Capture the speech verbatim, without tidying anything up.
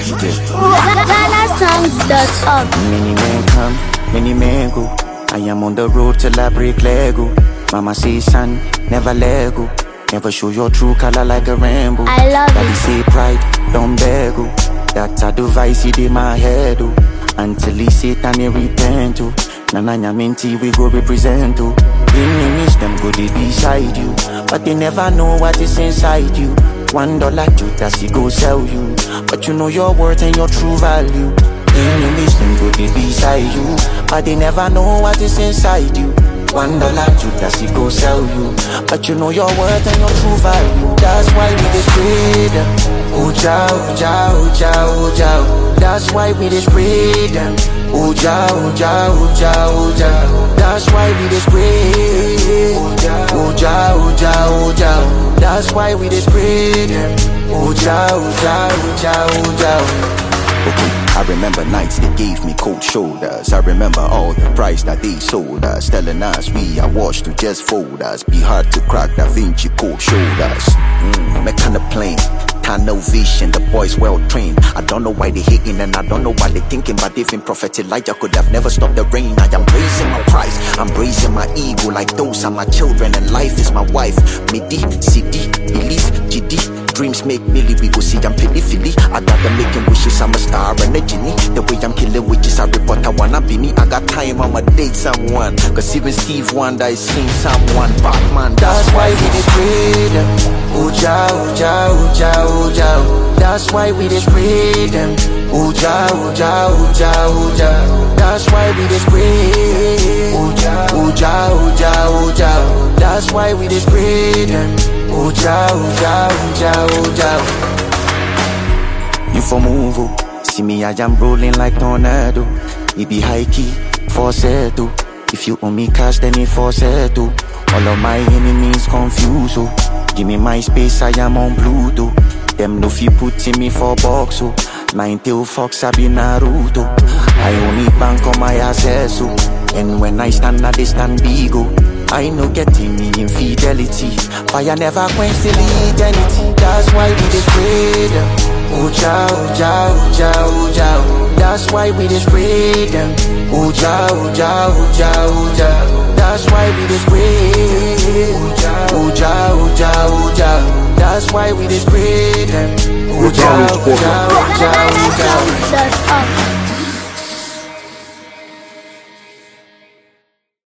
Ghana songs dot org. Many men come, many men go. I am on the road till I break Lego. Mama say, son, never let go. Never show your true color like a rainbow. I love Daddy it. say pride, don't beg. Oh. That's a device he did my head. Oh. Until he Satan he repent. Oh. Nana Nyaminti we go represent. Oh. Enemies them go they beside you, but they never know what is inside you. One dollar Judas he go sell you, but you know your worth and your true value. Enemies them go they beside you, but they never know what is inside you. One dollar Judas he go sell you, but you know your worth and your true value. That's why we dey spray them. Oja, oja, oja, oja. That's why we dey spray them. Oja, oja, oja, oja. That's why we dey spray. Oja, oja, oja. That's why we dey spray them. Oja, oja, oja, oja. Okay, I remember nights they gave me cold shoulders. I remember all the price that they sold us, telling us we are washed to just fold us. Be hard to crack Da Vinci cold shoulders. Mm, that kind of plane, tunnel vision, the boys well trained. I don't know why they hating and I don't know why they thinking, but even Prophet Elijah could have never stopped the rain. I am raising my price, I'm raising my ego like those are my children and life is my wife. Midi, C D, belief, G D. Dreams make milli, we go see I'm Philly Philly. I got them making wishes, I'm a star and a genie. The way I'm killing witches, I report I wanna be me. I got time, I'ma date someone. Cause even Steve Wonder is seeing someone. Batman, that's why we dey spray them. Oja, oja, oja, oja. That's why we dey spray them. Oja, oja, oja, oja. That's why we dey spray. Oja, oja, oja, oja. That's why we dey spray them. Oja, oja, oja, oja. You for move, oh. See me, I am rolling like tornado. It be high key, falsetto. If you owe me cash, then it falsetto. All of my enemies confused, oh. Give me my space, I am on Pluto. Them no fi putting me for box, oh. Nine tail fox, I be Naruto. I only bank on my assets, oh. And when I stand, I they stand big, oh. I know getting me infidelity, fire never quench till eternity. That's why we dey spray them. Oja, oja, oja, oja. That's why we dey spray them. Oja, oja, oja, oja. That's why we dey spray. Oja, oja, oja. That's why we dey spray them. Oja, oja, oja, oja.